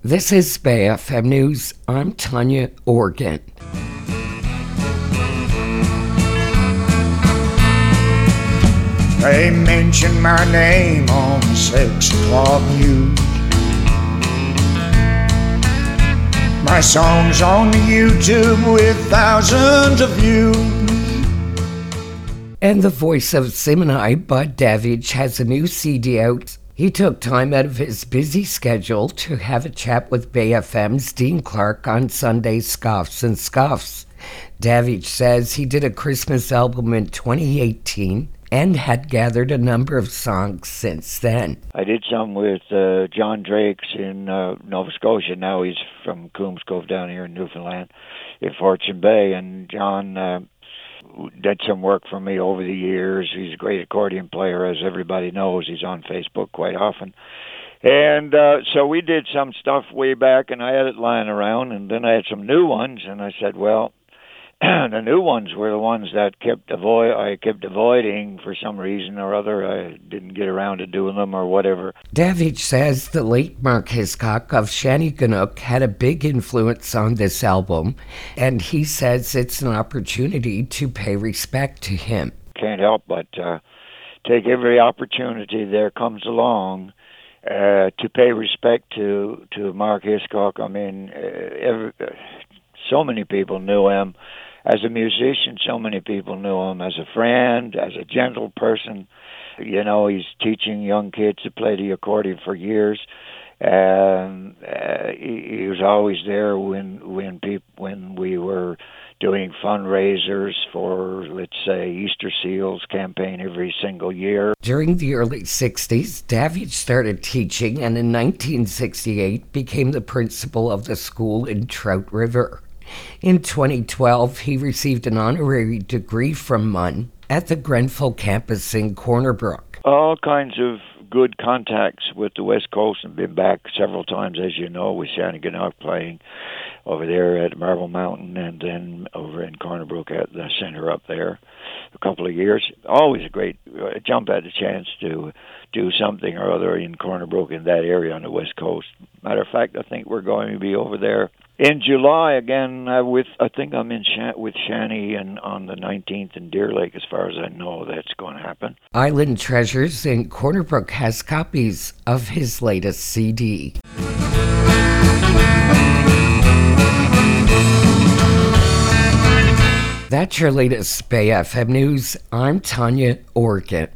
This is Bay FM News. I'm Tanya Organ. They mention my name on 6 o'clock news. My song's on the YouTube with thousands of views. And the voice of Simini, Bud Davidge, has a new CD out. He took time out of his busy schedule to have a chat with Bay FM's Dean Clark on Sunday's Scoffs and Scuffs. Davidge says he did a Christmas album in 2018 and had gathered a number of songs since then. I did some with John Drakes in Nova Scotia. Now he's from Coombs Cove down here in Newfoundland, in Fortune Bay. And John did some work for me over the years. He's a great accordion player, as everybody knows. He's on Facebook quite often. And so we did some stuff way back, and I had it lying around, and then I had some new ones, and I said, well, the new ones were the ones that I kept avoiding for some reason or other. I didn't get around to doing them or whatever. Davidge says the late Mark Hiscock of Shanneyganock had a big influence on this album, and he says it's an opportunity to pay respect to him. Can't help but take every opportunity there comes along to pay respect to Mark Hiscock. I mean, so many people knew him as a musician. So many people knew him as a friend, as a gentle person. You know, he's teaching young kids to play the accordion for years. And he was always there when we were doing fundraisers for, let's say, Easter Seals campaign every single year. During the early 60s, Davidge started teaching and in 1968 became the principal of the school in Trout River. In 2012, he received an honorary degree from MUN at the Grenfell campus in Corner Brook. All kinds of good contacts with the West Coast, and been back several times, as you know, with Shanneyganock playing over there at Marble Mountain, and then over in Corner Brook at the center up there a couple of years. Always a great jump at the chance to do something or other in Corner Brook, in that area on the West Coast. Matter of fact, I think we're going to be over there in July again. I think I'm with Shanny and on the 19th in Deer Lake, as far as I know. That's going to happen. Island Treasures in Corner Brook has copies of his latest CD. That's your latest Bay FM News. I'm Tanya Organ.